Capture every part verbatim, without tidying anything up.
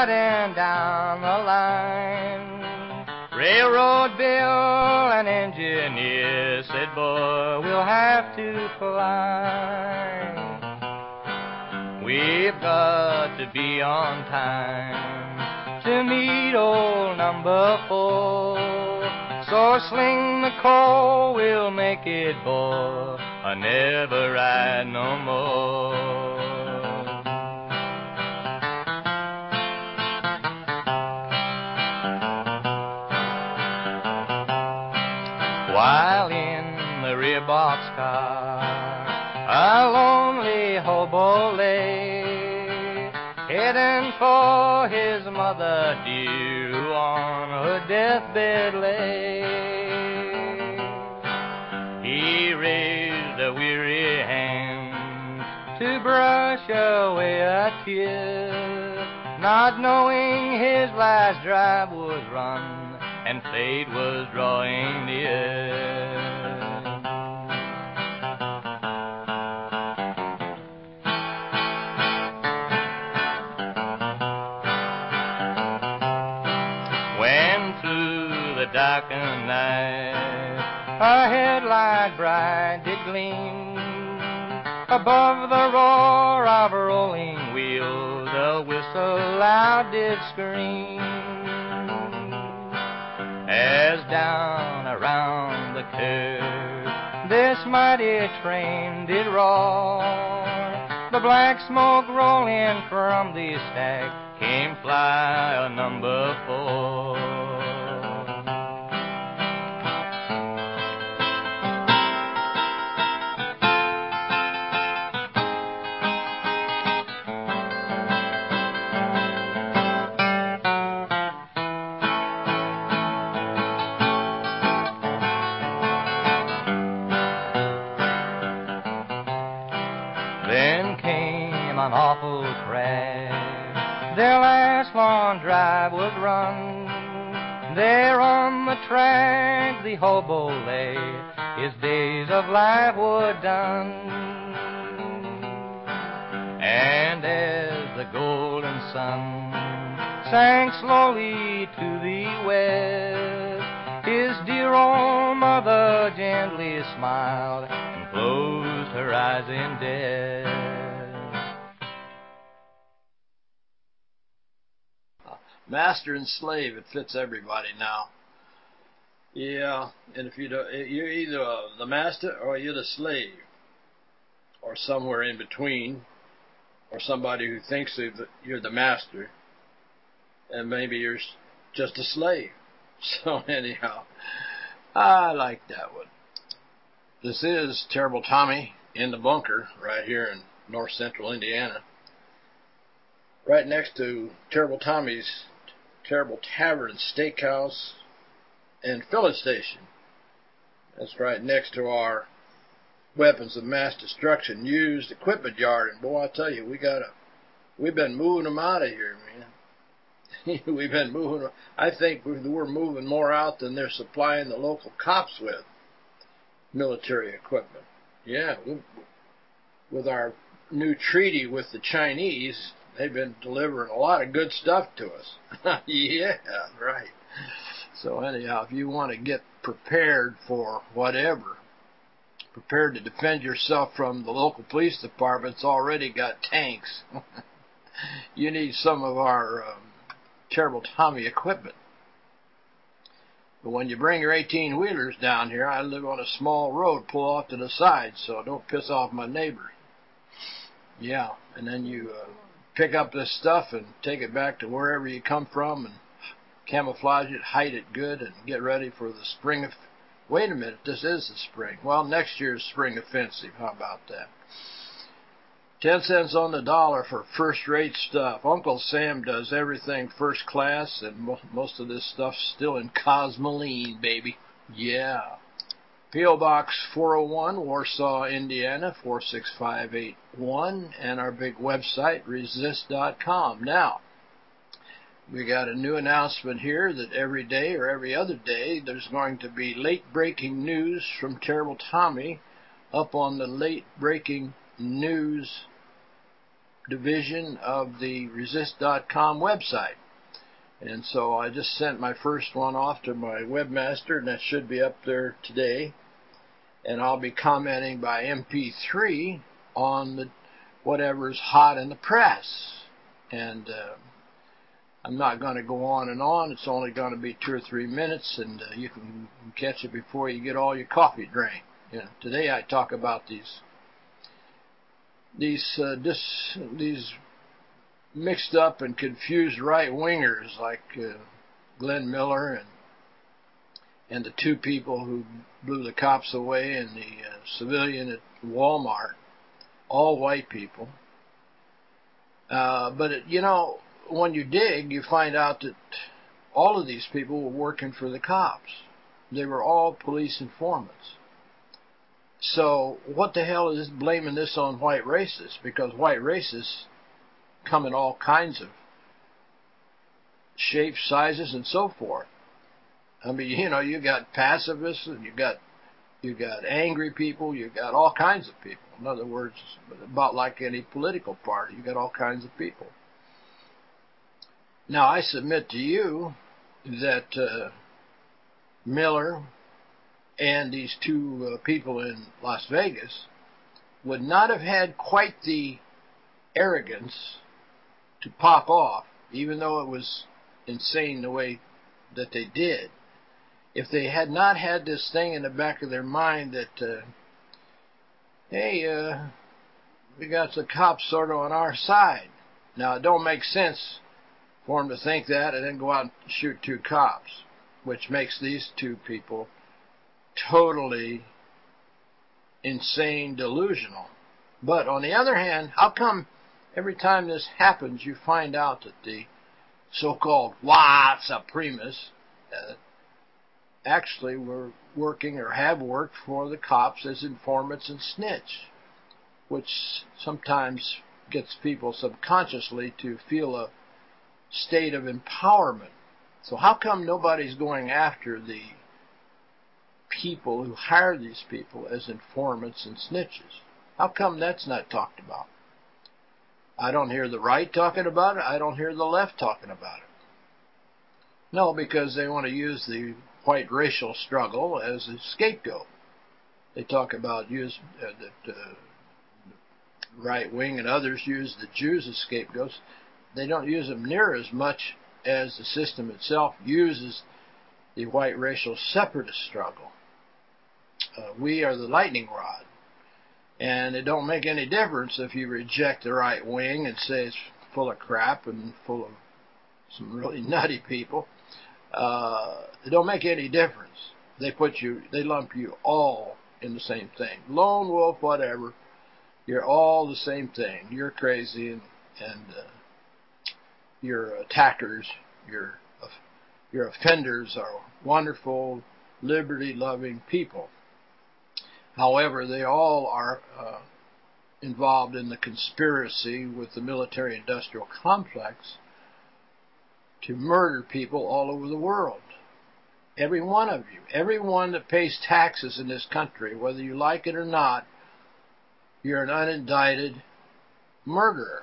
riding down the line. Railroad bill and engineer said, boy, we'll have to fly. We've got to be on time to meet old number four. So sling the coal, we'll make it, boy. I never ride no more. While in the rear boxcar, a lonely hobo lay, heading for his mother dear, who on her deathbed lay. He raised a weary hand to brush away a tear, not knowing his last drive was run and fate was drawing near. When through the darkened night a headlight bright did gleam, above the roar of rolling wheels a whistle loud did scream. As down around the curve this mighty train did roar, the black smoke rolling from the stack came fly a number four. Then came an awful crash, their last long drive was run. There on the track the hobo lay, his days of life were done. And as the golden sun sank slowly to the west, his dear old mother gently smiled and closed her eyes in death. Master and slave, it fits everybody now. Yeah, and if you do, you're either the master or you're the slave, or somewhere in between, or somebody who thinks that you're the master, and maybe you're just a slave. So anyhow, I like that one. This is Terrible Tommy in the bunker right here in north central Indiana, right next to Terrible Tommy's Terrible Tavern, Steakhouse, and filling station. That's right next to our weapons of mass destruction used equipment yard. And boy, I tell you, we got a, we've been moving them out of here, man. We've been moving. I think we're moving more out than they're supplying the local cops with military equipment. Yeah, with our new treaty with the Chinese, they've been delivering a lot of good stuff to us. Yeah, right. So anyhow, if you want to get prepared for whatever, prepared to defend yourself from the local police department's already got tanks. You need some of our um, Terrible Tommy equipment. But when you bring your eighteen-wheelers down here, I live on a small road, pull off to the side, so don't piss off my neighbor. Yeah, and then you uh, pick up this stuff and take it back to wherever you come from and camouflage it, hide it good, and get ready for the spring of... Wait a minute, this is the spring. Well, next year's spring offensive. How about that? Ten cents on the dollar for first-rate stuff. Uncle Sam does everything first class, and mo most of this stuff's still in Cosmoline, baby. Yeah. P O Box four oh one, Warsaw, Indiana, four six five eight one, and our big website, resist dot com. Now, we got a new announcement here that every day or every other day there's going to be late-breaking news from Terrible Tommy up on the late-breaking news division of the resist dot com website. And so I just sent my first one off to my webmaster, and that should be up there today. And I'll be commenting by M P three on the whatever's hot in the press. And uh, I'm not going to go on and on. It's only going to be two or three minutes, and uh, you can catch it before you get all your coffee drank. You know, today I talk about these these uh, dis, these mixed up and confused right-wingers like uh, Glenn Miller and and the two people who blew the cops away and the uh, civilian at Walmart, all white people. Uh, but, it, you know, when you dig, you find out that all of these people were working for the cops. They were all police informants. So what the hell is blaming this on white racists? Because white racists come in all kinds of shapes, sizes, and so forth. I mean, you know, you got pacifists, and you got you got angry people, you got all kinds of people. In other words, about like any political party, you got all kinds of people. Now, I submit to you that uh, Miller and these two uh, people in Las Vegas would not have had quite the arrogance to pop off, even though it was insane the way that they did, if they had not had this thing in the back of their mind that, uh, hey, uh, we got the cops sort of on our side. Now, it don't make sense for them to think that and then go out and shoot two cops, which makes these two people totally insane, delusional. But on the other hand, how come every time this happens, you find out that the so-called white supremacists uh, actually were working or have worked for the cops as informants and snitch, which sometimes gets people subconsciously to feel a state of empowerment. So how come nobody's going after the people who hire these people as informants and snitches? How come that's not talked about? I don't hear the right talking about it. I don't hear the left talking about it. No, because they want to use the white racial struggle as a scapegoat. They talk about use uh, that uh, right wing and others use the Jews as scapegoats. They don't use them near as much as the system itself uses the white racial separatist struggle. Uh, we are the lightning rod. And it don't make any difference if you reject the right wing and say it's full of crap and full of some really nutty people. Uh, it don't make any difference. They put you, they lump you all in the same thing. Lone wolf, whatever. You're all the same thing. You're crazy, and and uh, your attackers, your your offenders are wonderful, liberty-loving people. However, they all are uh, involved in the conspiracy with the military-industrial complex to murder people all over the world. Every one of you, everyone that pays taxes in this country, whether you like it or not, you're an unindicted murderer.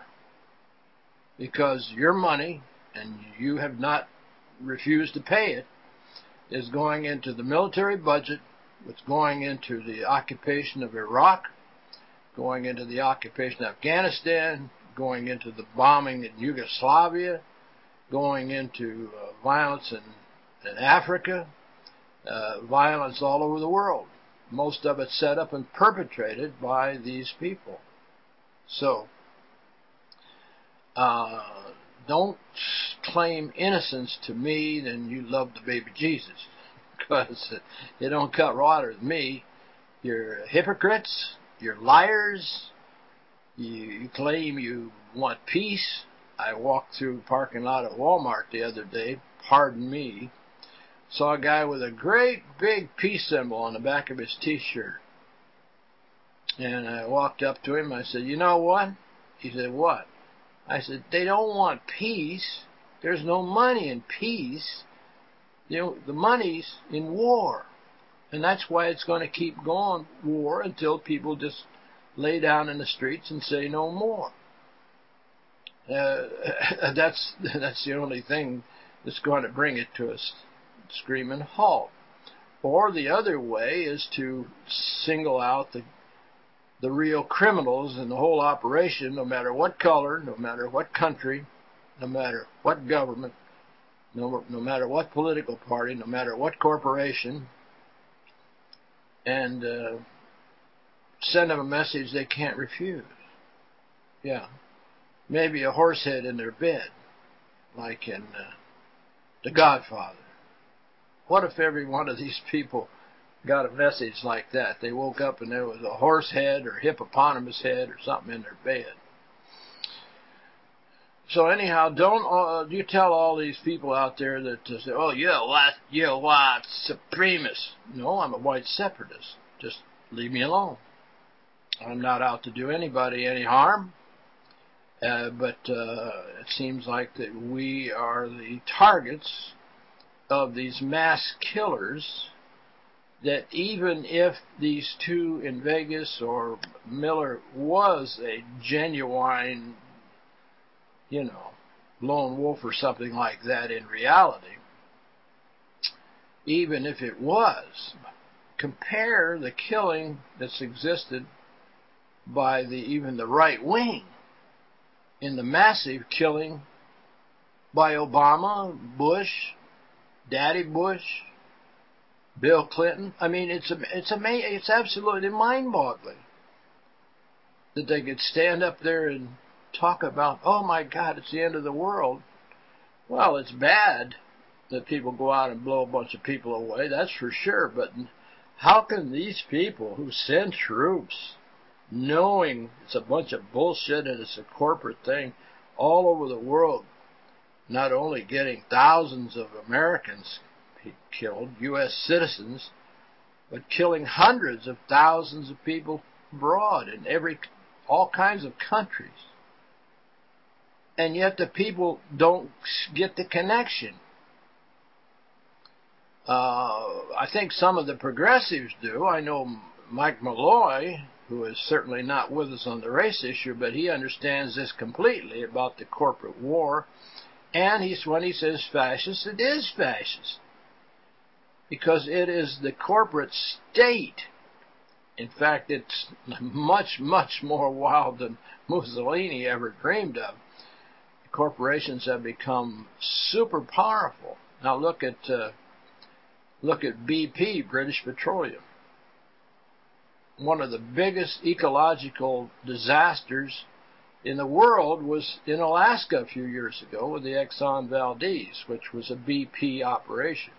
Because your money, and you have not refused to pay it, is going into the military budget, it's going into the occupation of Iraq, going into the occupation of Afghanistan, going into the bombing in Yugoslavia, going into uh, violence in, in Africa, uh, violence all over the world. Most of it set up and perpetrated by these people. So, uh, don't claim innocence to me, then you love the baby Jesus. Because it don't cut water with me. You're hypocrites, you're liars, you, you claim you want peace. I walked through the parking lot at Walmart the other day, pardon me, saw a guy with a great big peace symbol on the back of his t-shirt. And I walked up to him, I said, you know what? He said, what? I said, they don't want peace. There's no money in peace. You know, the money's in war. And that's why it's going to keep going, war, until people just lay down in the streets and say no more. Uh, that's that's the only thing that's going to bring it to a screaming halt. Or the other way is to single out the the real criminals in the whole operation, no matter what color, no matter what country, no matter what government, no, no matter what political party, no matter what corporation, and uh, send them a message they can't refuse. Yeah. Maybe a horse head in their bed, like in uh, The Godfather. What if every one of these people got a message like that? They woke up and there was a horse head or hippopotamus head or something in their bed. So anyhow, don't uh, you tell all these people out there that uh, say, "Oh, you're a white, you're a white supremacist." No, I'm a white separatist. Just leave me alone. I'm not out to do anybody any harm. Uh, but uh, it seems like that we are the targets of these mass killers, that even if these two in Vegas or Miller was a genuine, you know, lone wolf or something like that in reality, even if it was, compare the killing that's existed by the even the right wing in the massive killing by Obama, Bush, Daddy Bush, Bill Clinton. I mean, it's it's amazing. It's absolutely mind-boggling that they could stand up there and talk about, "Oh my God, it's the end of the world." Well, it's bad that people go out and blow a bunch of people away. That's for sure. But how can these people who send troops, knowing it's a bunch of bullshit and it's a corporate thing, all over the world, not only getting thousands of Americans killed, U S citizens, but killing hundreds of thousands of people abroad in every, all kinds of countries. And yet the people don't get the connection. Uh, I think some of the progressives do. I know Mike Malloy, who is certainly not with us on the race issue, but he understands this completely about the corporate war. And he's, when he says fascist, it is fascist. Because it is the corporate state. In fact, it's much, much more wild than Mussolini ever dreamed of. The corporations have become super powerful. Now look at uh, look at B P, British Petroleum. One of the biggest ecological disasters in the world was in Alaska a few years ago with the Exxon Valdez, which was a B P operation.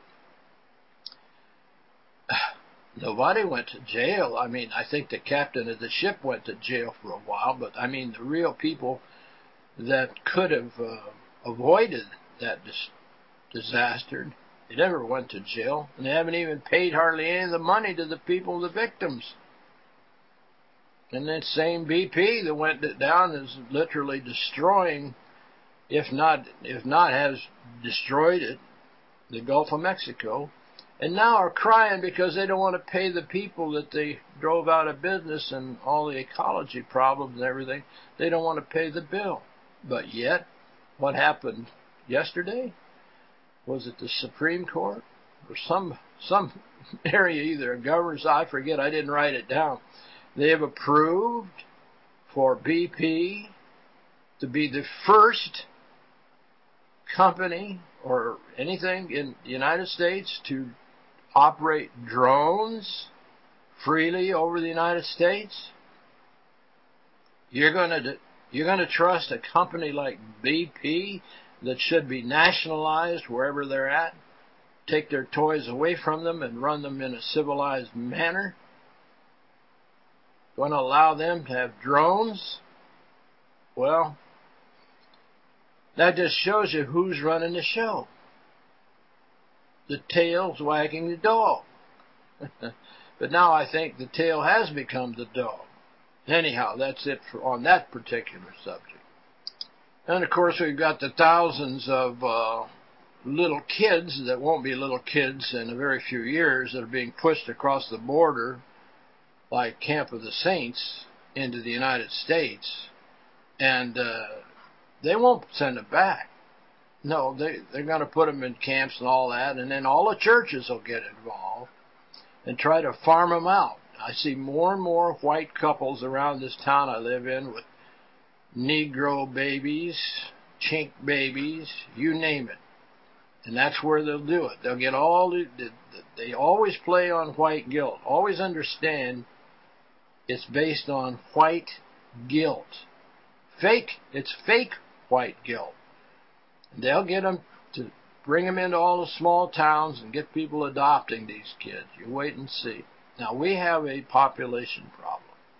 Nobody went to jail. I mean, I think the captain of the ship went to jail for a while, but I mean, the real people that could have uh, avoided that dis- disaster, they never went to jail, and they haven't even paid hardly any of the money to the people, the victims. And that same B P that went down is literally destroying, if not if not has destroyed it, the Gulf of Mexico, and now are crying because they don't want to pay the people that they drove out of business and all the ecology problems and everything. They don't want to pay the bill. But yet, what happened yesterday? Was it the Supreme Court or some some area, either a governor's, I forget, I didn't write it down. They have approved for B P to be the first company or anything in the United States to operate drones freely over the United States. You're going to you're going to trust a company like B P that should be nationalized wherever they're at, take their toys away from them and run them in a civilized manner? Going to allow them to have drones? Well, that just shows you who's running the show. The tail's wagging the dog. But now I think the tail has become the dog. Anyhow, that's it for on that particular subject. And of course we've got the thousands of uh, little kids that won't be little kids in a very few years that are being pushed across the border like Camp of the Saints into the United States. And uh, they won't send them back. No, they, they're going to put them in camps and all that, and then all the churches will get involved and try to farm them out. I see more and more white couples around this town I live in with Negro babies, chink babies, you name it. And that's where they'll do it. They'll get all the, the, they always play on white guilt. Always understand it's based on white guilt. Fake, it's fake white guilt. And they'll get them to bring them into all the small towns and get people adopting these kids. You wait and see. Now, we have a population problem.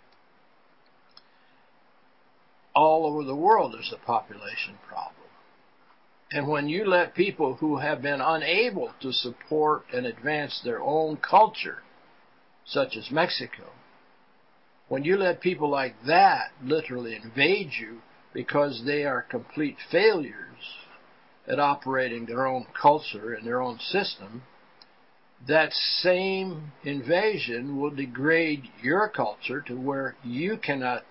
All over the world there's a population problem. And when you let people who have been unable to support and advance their own culture, such as Mexico, when you let people like that literally invade you because they are complete failures at operating their own culture and their own system, that same invasion will degrade your culture to where you cannot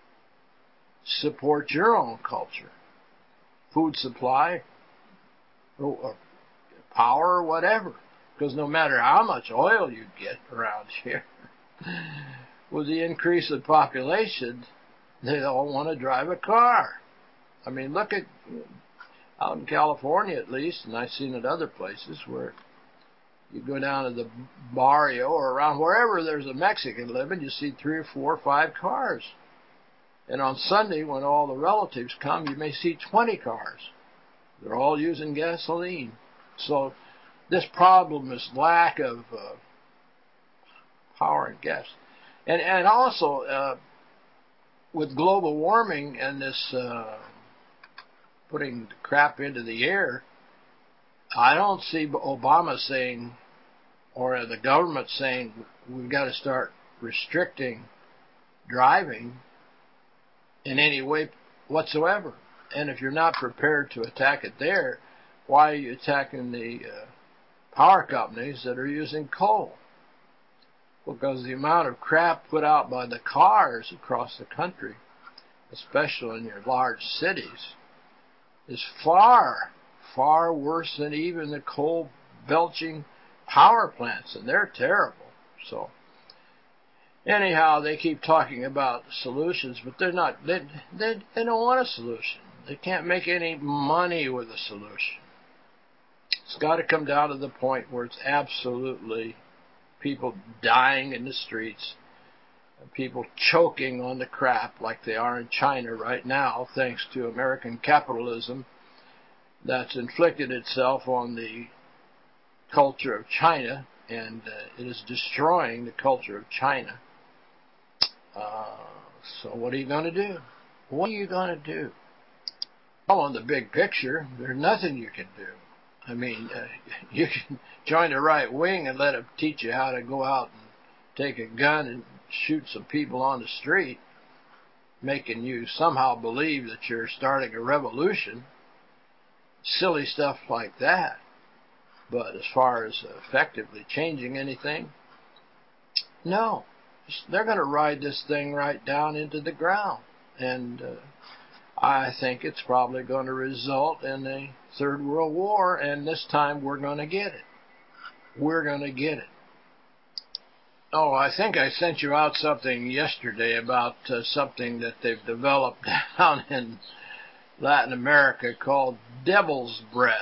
support your own culture, food supply, or, or power, or whatever. Because no matter how much oil you get around here, with the increase of population, they all want to drive a car. I mean, look at out in California at least, and I've seen it other places where you go down to the barrio or around wherever there's a Mexican living, you see three or four or five cars. And on Sunday, when all the relatives come, you may see twenty cars. They're all using gasoline. So this problem is lack of uh, power and gas. And, and also, uh, with global warming and this uh, putting crap into the air, I don't see Obama saying, or the government saying, we've got to start restricting driving in any way whatsoever. And if you're not prepared to attack it there, why are you attacking the uh, power companies that are using coal? Because the amount of crap put out by the cars across the country, especially in your large cities, is far, far worse than even the coal belching power plants, and they're terrible. So anyhow, they keep talking about solutions, but they're not. They, they, they don't want a solution. They can't make any money with a solution. It's got to come down to the point where it's absolutely people dying in the streets, people choking on the crap like they are in China right now, thanks to American capitalism that's inflicted itself on the culture of China, and uh, it is destroying the culture of China. Uh, so what are you going to do? What are you going to do? Well, on the big picture, there's nothing you can do. I mean, uh, you can join the right wing and let them teach you how to go out and take a gun and shoot some people on the street, making you somehow believe that you're starting a revolution. Silly stuff like that. But as far as effectively changing anything, no. They're going to ride this thing right down into the ground. And uh, I think it's probably going to result in a third world war, and this time we're going to get it. We're going to get it. Oh, I think I sent you out something yesterday about uh, something that they've developed down in Latin America called devil's breath.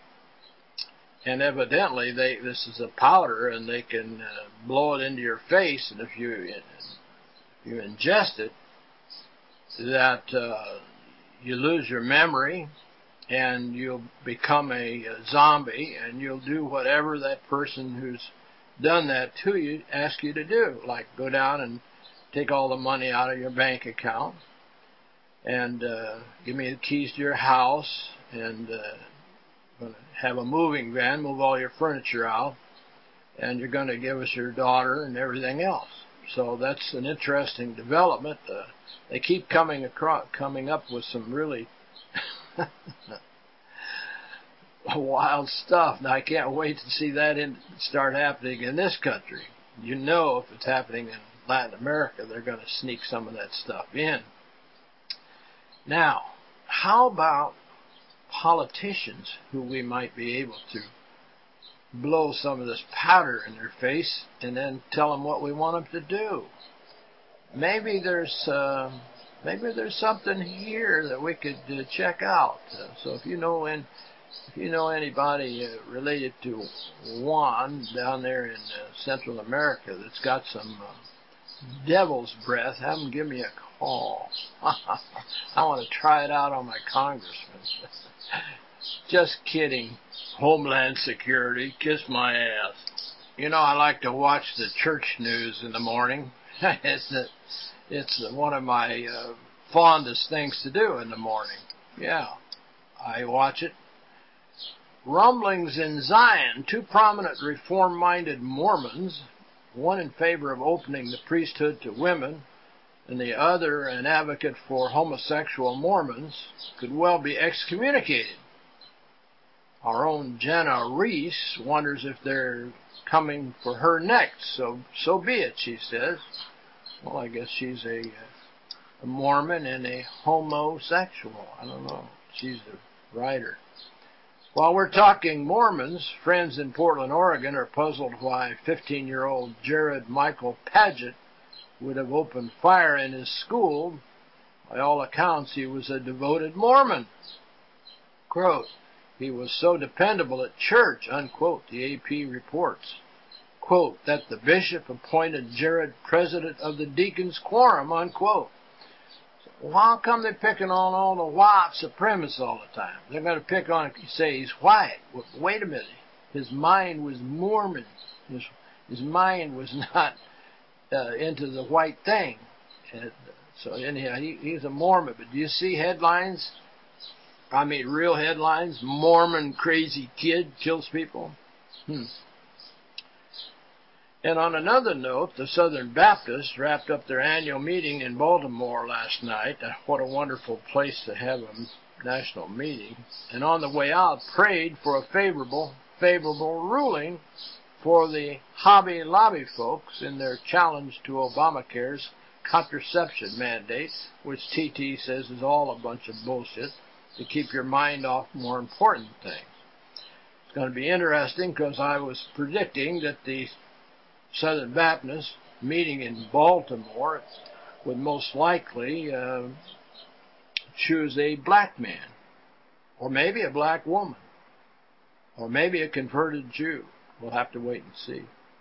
And evidently, they this is a powder, and they can uh, blow it into your face, and if you if you ingest it, that uh, you lose your memory, and you'll become a, a zombie, and you'll do whatever that person who's done that to you asks you to do, like go down and take all the money out of your bank account, and uh, give me the keys to your house, and uh, going to have a moving van, move all your furniture out, and you're going to give us your daughter and everything else. So that's an interesting development. Uh, they keep coming across, coming up with some really wild stuff. Now I can't wait to see that in, start happening in this country. You know, if it's happening in Latin America, they're going to sneak some of that stuff in. Now, how about politicians who we might be able to blow some of this powder in their face and then tell them what we want them to do? Maybe there's uh, maybe there's something here that we could uh, check out. Uh, so if you know in, if you know anybody uh, related to Juan down there in uh, Central America that's got some uh, devil's breath, have them give me a call. I want to try it out on my congressman. Just kidding. Homeland Security, kiss my ass. You know, I like to watch the church news in the morning. it's a, it's one of my uh, fondest things to do in the morning. Yeah, I watch it. Rumblings in Zion. Two prominent reform-minded Mormons, one in favor of opening the priesthood to women, and the other an advocate for homosexual Mormons, could well be excommunicated. Our own Jenna Reese wonders if they're coming for her next. So, so be it, she says. Well, I guess she's a, a Mormon and a homosexual. I don't know. She's a writer. While we're talking Mormons, friends in Portland, Oregon are puzzled why fifteen-year-old Jared Michael Paget would have opened fire in his school. By all accounts, he was a devoted Mormon. Quote, he was so dependable at church, unquote, the A P reports. Quote, that the bishop appointed Jared president of the Deacons' Quorum, unquote. So how come they're picking on all the white supremacists all the time? They're going to pick on, say he's white. Well, wait a minute. His mind was Mormon. His, his mind was not uh, into the white thing. And so anyhow, he, he's a Mormon. But do you see headlines? I mean, real headlines. Mormon crazy kid kills people. Hmm. And on another note, the Southern Baptists wrapped up their annual meeting in Baltimore last night. What a wonderful place to have a national meeting. And on the way out, prayed for a favorable, favorable ruling for the Hobby Lobby folks in their challenge to Obamacare's contraception mandate, which T T says is all a bunch of bullshit, to keep your mind off more important things. It's going to be interesting because I was predicting that the Southern Baptists meeting in Baltimore would most likely uh, choose a black man, or maybe a black woman, or maybe a converted Jew. We'll have to wait and see.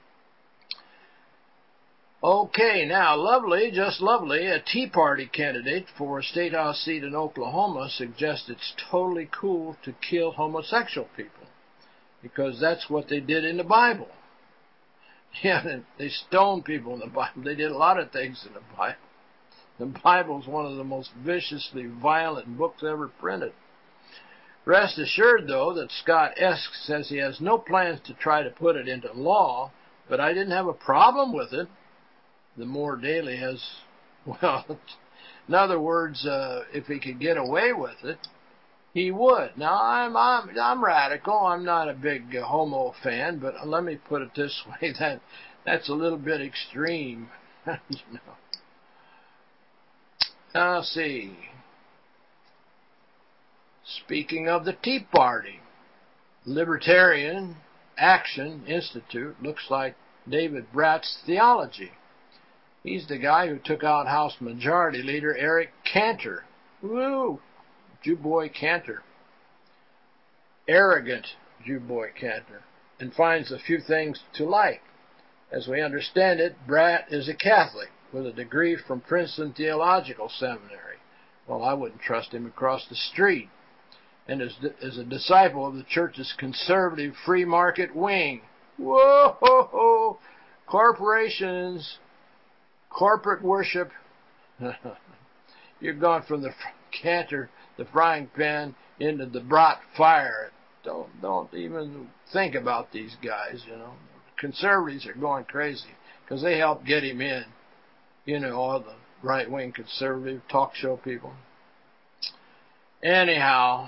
Okay, now, Lovely, just Lovely, a Tea Party candidate for a state house seat in Oklahoma, suggests it's totally cool to kill homosexual people because that's what they did in the Bible. Yeah, they stoned people in the Bible. They did a lot of things in the Bible. The Bible is one of the most viciously violent books ever printed. Rest assured, though, that Scott Esk says he has no plans to try to put it into law, but I didn't have a problem with it. The Moore Daily has, well, in other words, uh, if he could get away with it, he would. Now, I'm I'm I'm radical. I'm not a big uh, homo fan, but let me put it this way: that that's a little bit extreme. you know. Now, let's see. Speaking of the Tea Party, Libertarian Action Institute looks like David Bratt's theology. He's the guy who took out House Majority Leader Eric Cantor. Woo! Jew boy Cantor. Arrogant Jew boy Cantor. And finds a few things to like. As we understand it, Bratt is a Catholic with a degree from Princeton Theological Seminary. Well, I wouldn't trust him across the street. And is, is a disciple of the church's conservative free market wing. Whoa! Corporations, corporate worship. You've gone from the Cantor, the frying pan, into the Bratt fire. Don't don't even think about these guys, you know. Conservatives are going crazy because they helped get him in. You know, all the right-wing conservative talk show people. Anyhow,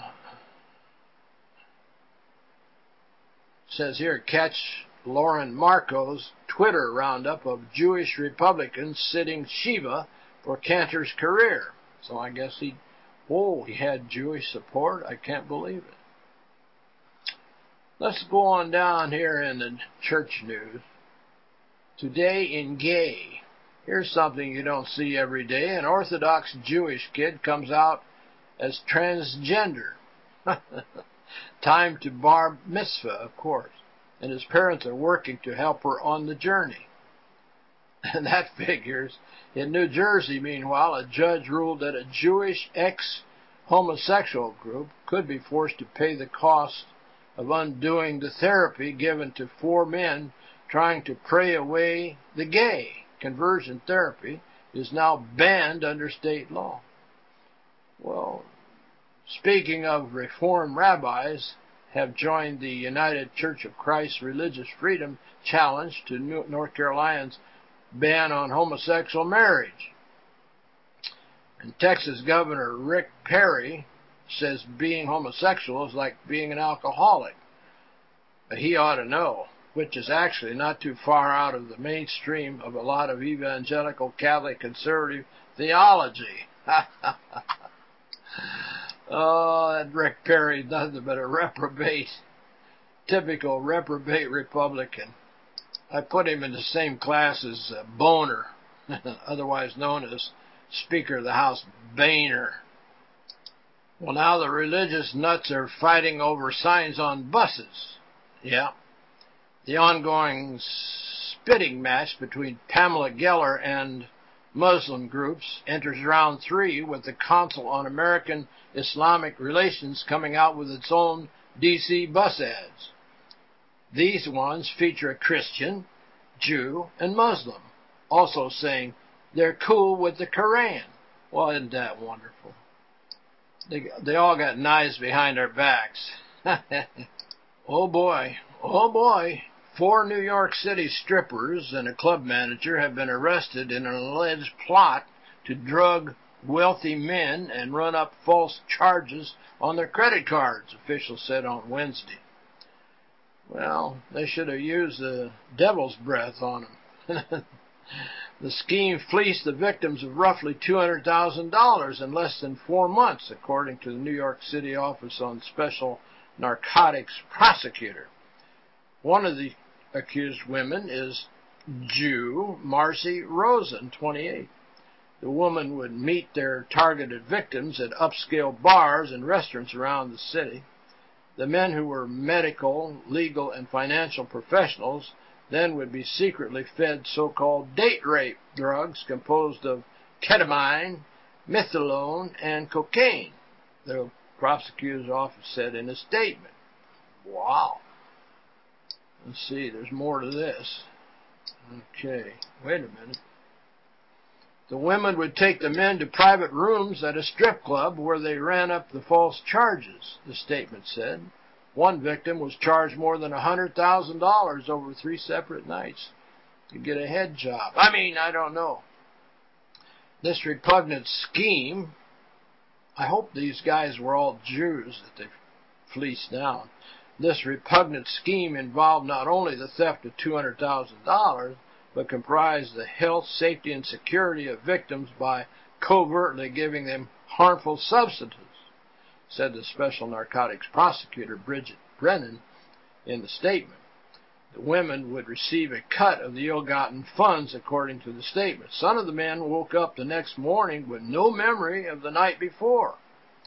it says here, catch Lauren Marco's Twitter roundup of Jewish Republicans sitting Shiva for Cantor's career. So I guess he Oh, he had Jewish support? I can't believe it. Let's go on down here in the church news. Today in gay. Here's something you don't see every day. An Orthodox Jewish kid comes out as transgender. Time to bar mitzvah, of course. And his parents are working to help her on the journey. And that figures. In New Jersey, meanwhile, a judge ruled that a Jewish ex-homosexual group could be forced to pay the cost of undoing the therapy given to four men trying to pray away the gay. Conversion therapy is now banned under state law. Well, speaking of Reform rabbis have joined the United Church of Christ Religious Freedom Challenge to North Carolina's ban on homosexual marriage. And Texas Governor Rick Perry says being homosexual is like being an alcoholic. But he ought to know, which is actually not too far out of the mainstream of a lot of evangelical Catholic conservative theology. Oh, that Rick Perry is nothing but a reprobate, typical reprobate Republican. I put him in the same class as uh, Boner, otherwise known as Speaker of the House Boehner. Well, now the religious nuts are fighting over signs on buses. Yeah. The ongoing spitting match between Pamela Geller and Muslim groups enters round three, with the Council on American Islamic Relations coming out with its own D C bus ads. These ones feature a Christian, Jew, and Muslim, also saying they're cool with the Quran. Well, isn't that wonderful? They, they all got knives behind their backs. Oh boy, oh boy. Four New York City strippers and a club manager have been arrested in an alleged plot to drug wealthy men and run up false charges on their credit cards, officials said on Wednesday. Well, they should have used the devil's breath on them. The scheme fleeced the victims of roughly two hundred thousand dollars in less than four months, according to the New York City Office on Special Narcotics Prosecutor. One of the accused women is Jew Marcy Rosen, twenty-eight. The woman would meet their targeted victims at upscale bars and restaurants around the city. The men, who were medical, legal, and financial professionals, then would be secretly fed so-called date rape drugs composed of ketamine, methadone, and cocaine, the prosecutor's office said in a statement. Wow. Let's see, there's more to this. Okay, wait a minute. The women would take the men to private rooms at a strip club where they ran up the false charges, the statement said. One victim was charged more than one hundred thousand dollars over three separate nights to get a head job. I mean, I don't know. This repugnant scheme, I hope these guys were all Jews that they fleeced down. This repugnant scheme involved not only the theft of two hundred thousand dollars, but comprised the health, safety, and security of victims by covertly giving them harmful substances, said the Special Narcotics Prosecutor Bridget Brennan in the statement. The women would receive a cut of the ill-gotten funds, according to the statement. Some of the men woke up the next morning with no memory of the night before,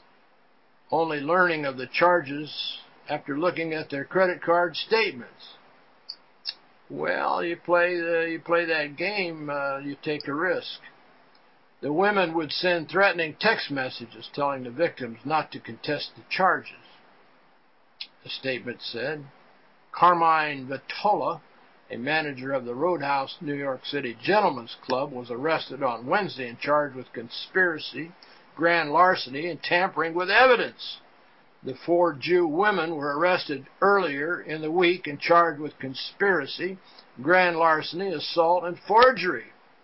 only learning of the charges after looking at their credit card statements. Well, you play the, you play that game, uh, you take a risk. The women would send threatening text messages telling the victims not to contest the charges, the statement said. Carmine Vitola, a manager of the Roadhouse New York City Gentlemen's Club, was arrested on Wednesday and charged with conspiracy, grand larceny, and tampering with evidence. The four Jew women were arrested earlier in the week and charged with conspiracy, grand larceny, assault, and forgery.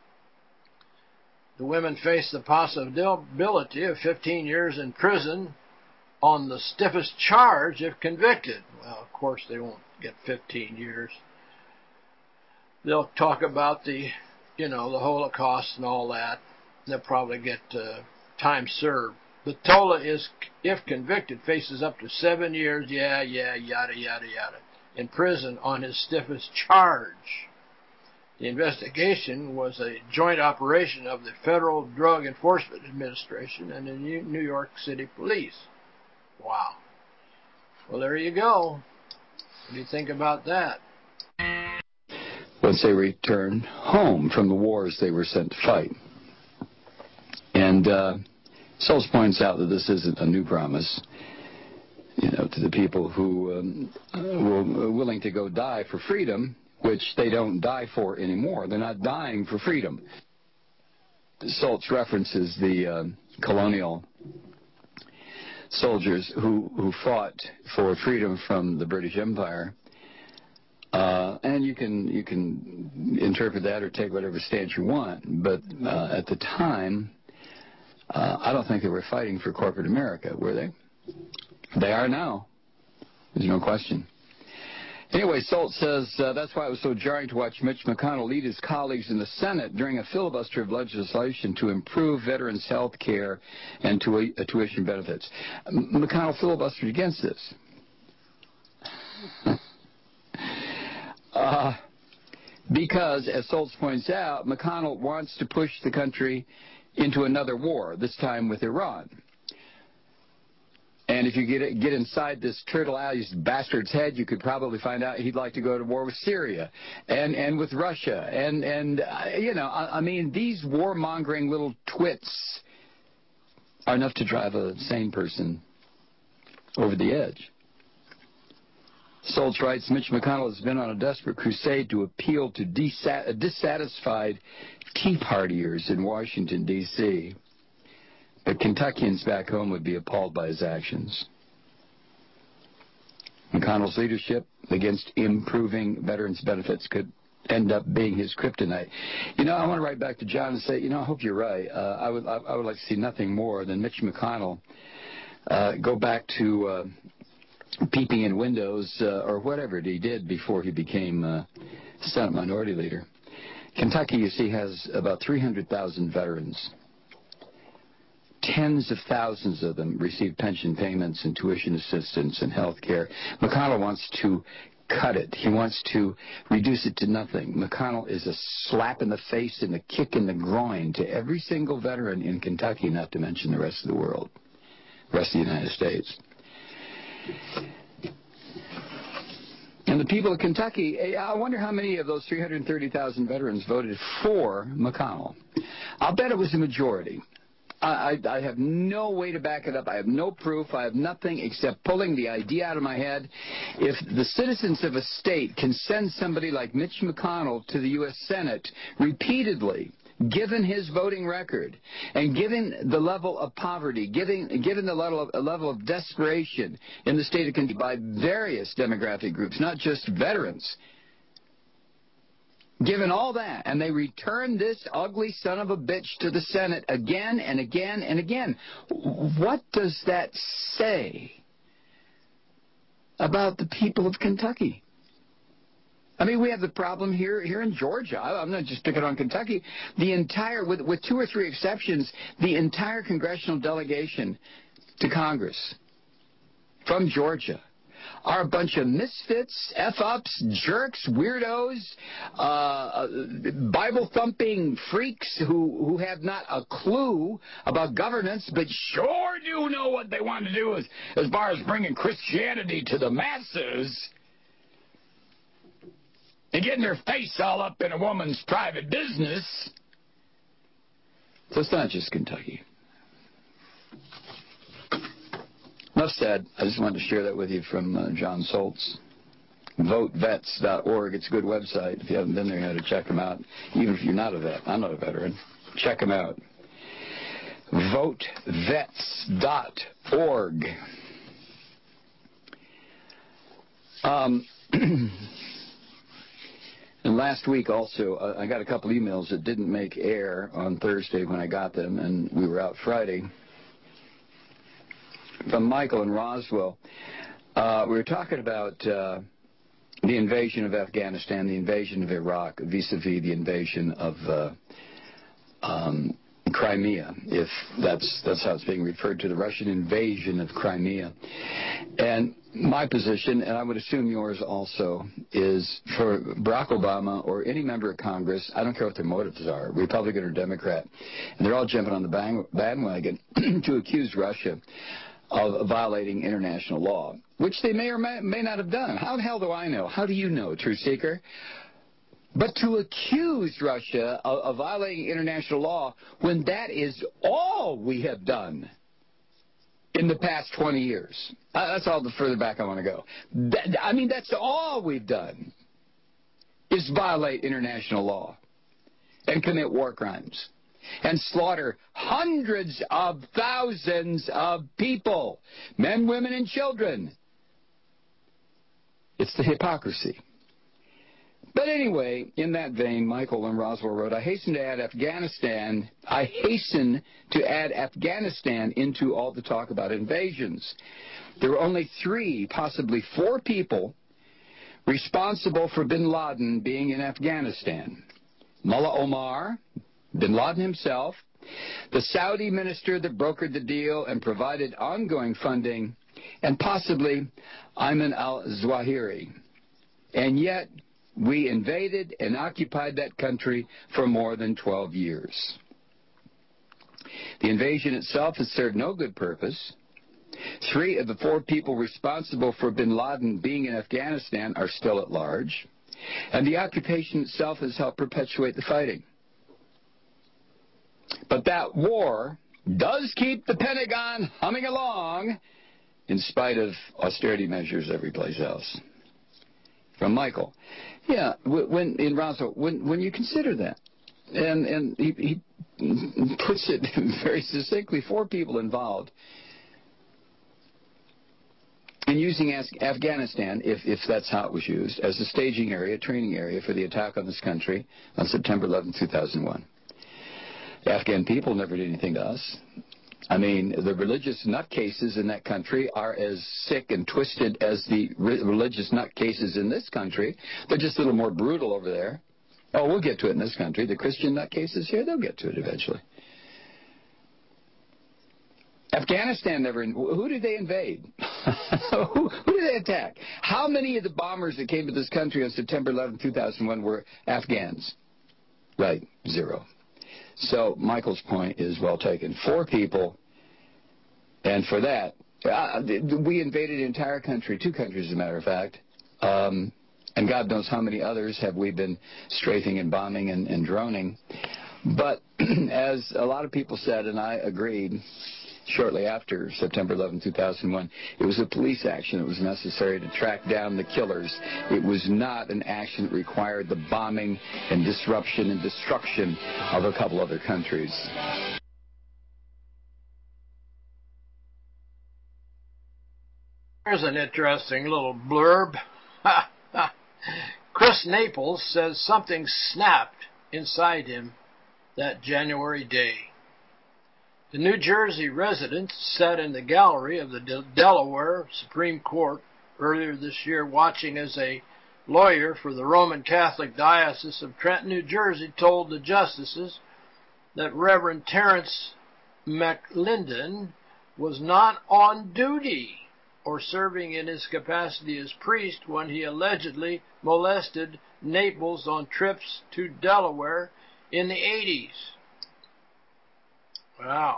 The women face the possibility of fifteen years in prison on the stiffest charge if convicted. Well, of course, they won't get fifteen years. They'll talk about the, you know, the Holocaust and all that. They'll probably get uh, time served. The Tola is, if convicted, faces up to seven years, yeah, yeah, yada, yada, yada, in prison on his stiffest charge. The investigation was a joint operation of the Federal Drug Enforcement Administration and the New York City Police. Wow. Well, there you go. What do you think about that? Once they returned home from the wars they were sent to fight. And uh, Sulz points out that this isn't a new promise, you know, to the people who um, were willing to go die for freedom, which they don't die for anymore. They're not dying for freedom. Sulz references the uh, colonial soldiers who, who fought for freedom from the British Empire. Uh, and you can you can interpret that or take whatever stance you want. But uh, at the time, uh, I don't think they were fighting for corporate America, were they? They are now. There's no question. Anyway, Sulz says uh, that's why it was so jarring to watch Mitch McConnell lead his colleagues in the Senate during a filibuster of legislation to improve veterans' health care and tu- uh, tuition benefits. M- McConnell filibustered against this. uh, because, as Sulz points out, McConnell wants to push the country into another war, this time with Iran. And if you get get inside this turtle-eyed bastard's head, you could probably find out he'd like to go to war with Syria and, and with Russia. And, and uh, you know, I, I mean, these warmongering little twits are enough to drive a sane person over the edge. Sulz writes, Mitch McConnell has been on a desperate crusade to appeal to dissat- dissatisfied Tea Partiers in Washington, D C But Kentuckians back home would be appalled by his actions. McConnell's leadership against improving veterans' benefits could end up being his kryptonite. You know, I want to write back to John and say, you know, I hope you're right. Uh, I would I, I would like to see nothing more than Mitch McConnell uh, go back to uh, peeping in windows uh, or whatever he did before he became uh, Senate Minority Leader. Kentucky, you see, has about three hundred thousand veterans. Tens of thousands of them receive pension payments and tuition assistance and health care. McConnell wants to cut it. He wants to reduce it to nothing. McConnell is a slap in the face and a kick in the groin to every single veteran in Kentucky, not to mention the rest of the world, the rest of the United States. And the people of Kentucky, I wonder how many of those three hundred thirty thousand veterans voted for McConnell. I'll bet it was a majority. I, I have no way to back it up. I have no proof. I have nothing except pulling the idea out of my head. If the citizens of a state can send somebody like Mitch McConnell to the U S Senate repeatedly, given his voting record, and given the level of poverty, given, given the level of, level of desperation in the state of Kentucky by various demographic groups, not just veterans, given all that, and they return this ugly son of a bitch to the Senate again and again and again, what does that say about the people of Kentucky? I mean, we have the problem here here in Georgia. I'm not just picking on Kentucky. The entire, with, with two or three exceptions, the entire congressional delegation to Congress from Georgia are a bunch of misfits, F-ups, jerks, weirdos, uh, Bible-thumping freaks who, who have not a clue about governance, but sure do know what they want to do as, as far as bringing Christianity to the masses and getting their face all up in a woman's private business. So it's not just Kentucky. Enough said. I just wanted to share that with you from uh, John Sulz. vote vets dot org. It's a good website. If you haven't been there, you ought to check them out. Even if you're not a vet. I'm not a veteran. Check them out. vote vets dot org. Um, and last week also, uh, I got a couple emails that didn't make air on Thursday when I got them, and we were out Friday. From Michael in Roswell. Uh, we were talking about uh, the invasion of Afghanistan, the invasion of Iraq, vis-a-vis the invasion of uh, um, Crimea, if that's that's how it's being referred to, the Russian invasion of Crimea. And my position, and I would assume yours also, is for Barack Obama or any member of Congress, I don't care what their motives are, Republican or Democrat, and they're all jumping on the bandwagon to accuse Russia of violating international law, which they may or may, may not have done. How the hell do I know? How do you know, Truth Seeker? But to accuse Russia of, of violating international law when that is all we have done in the past twenty years. Uh, that's all the further back I want to go. That, I mean, that's all we've done is violate international law and commit war crimes and slaughter hundreds of thousands of people, men, women, and children. It's the hypocrisy. But anyway, in that vein, Michael in Roswell wrote, I hasten to add Afghanistan, I hasten to add Afghanistan into all the talk about invasions. There were only three, possibly four people responsible for bin Laden being in Afghanistan. Mullah Omar, bin Laden himself, the Saudi minister that brokered the deal and provided ongoing funding, and possibly Ayman al-Zawahiri. And yet, we invaded and occupied that country for more than twelve years. The invasion itself has served no good purpose. Three of the four people responsible for bin Laden being in Afghanistan are still at large. And the occupation itself has helped perpetuate the fighting. But that war does keep the Pentagon humming along in spite of austerity measures every place else. From Michael. Yeah, when in Roswell, when when you consider that, and and he, he puts it very succinctly, four people involved in using Afghanistan, if if that's how it was used, as a staging area, training area for the attack on this country on September eleventh, two thousand one. The Afghan people never did anything to us. I mean, the religious nutcases in that country are as sick and twisted as the re- religious nutcases in this country. They're just a little more brutal over there. Oh, we'll get to it in this country. The Christian nutcases here, they'll get to it eventually. Afghanistan never... Who did they invade? who, who did they attack? How many of the bombers that came to this country on September eleventh, two thousand one were Afghans? Right, zero. So Michael's point is well taken. Four people, and for that, uh, we invaded an entire country, two countries as a matter of fact, um, and God knows how many others have we been strafing and bombing and, and droning. But as a lot of people said, and I agreed, shortly after September eleventh, two thousand one, it was a police action. It was necessary to track down the killers. It was not an action that required the bombing and disruption and destruction of a couple other countries. Here's an interesting little blurb. Chris Naples says something snapped inside him that January day. The New Jersey resident sat in the gallery of the De- Delaware Supreme Court earlier this year watching as a lawyer for the Roman Catholic Diocese of Trenton, New Jersey, told the justices that Reverend Terrence McLendon was not on duty or serving in his capacity as priest when he allegedly molested Naples on trips to Delaware in the eighties. Wow.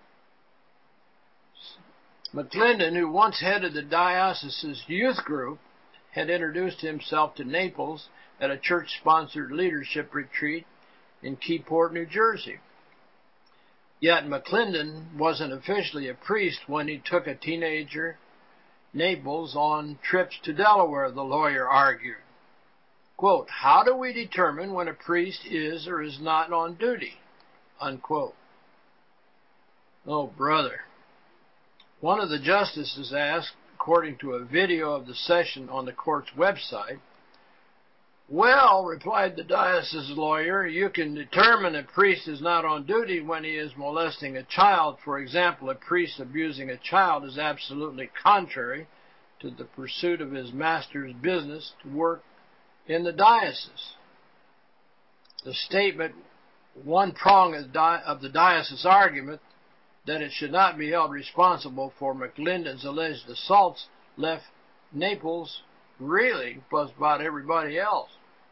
McLendon, who once headed the diocese's youth group, had introduced himself to Naples at a church-sponsored leadership retreat in Keyport, New Jersey. Yet McLendon wasn't officially a priest when he took a teenager, Naples, on trips to Delaware, the lawyer argued. Quote, how do we determine when a priest is or is not on duty? Unquote. Oh, brother. One of the justices asked, according to a video of the session on the court's website, well, replied the diocese lawyer, you can determine a priest is not on duty when he is molesting a child. For example, a priest abusing a child is absolutely contrary to the pursuit of his master's business to work in the diocese. The statement one prong of the diocese argument that it should not be held responsible for McClendon's alleged assaults left Naples reeling, plus about everybody else.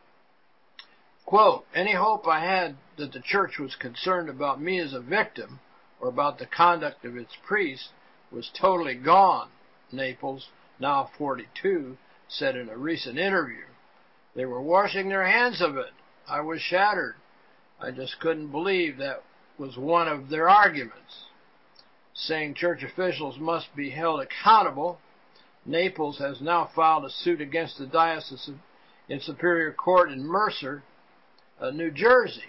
Quote, any hope I had that the church was concerned about me as a victim or about the conduct of its priests was totally gone, Naples, now forty-two, said in a recent interview. They were washing their hands of it. I was shattered. I just couldn't believe that was one of their arguments. Saying church officials must be held accountable, Naples has now filed a suit against the diocese in Superior Court in Mercer, uh, New Jersey.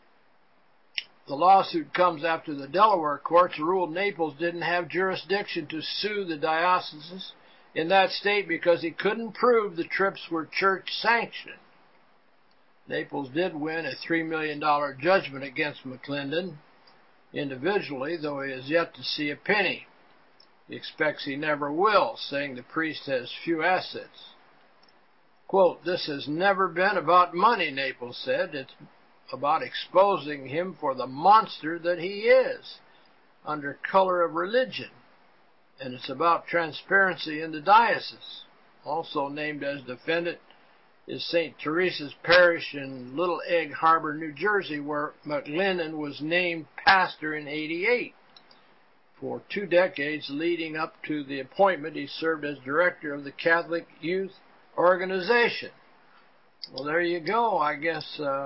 The lawsuit comes after the Delaware courts ruled Naples didn't have jurisdiction to sue the diocese in that state because he couldn't prove the trips were church-sanctioned. Naples did win a three million dollars judgment against McClendon individually, though he has yet to see a penny. He expects he never will, saying the priest has few assets. Quote, this has never been about money, Naples said. It's about exposing him for the monster that he is under color of religion. And it's about transparency in the diocese. Also named as defendant is Saint Teresa's Parish in Little Egg Harbor, New Jersey, where McClendon was named pastor in eighty-eight. For two decades leading up to the appointment, he served as director of the Catholic Youth Organization. Well, there you go. I guess uh,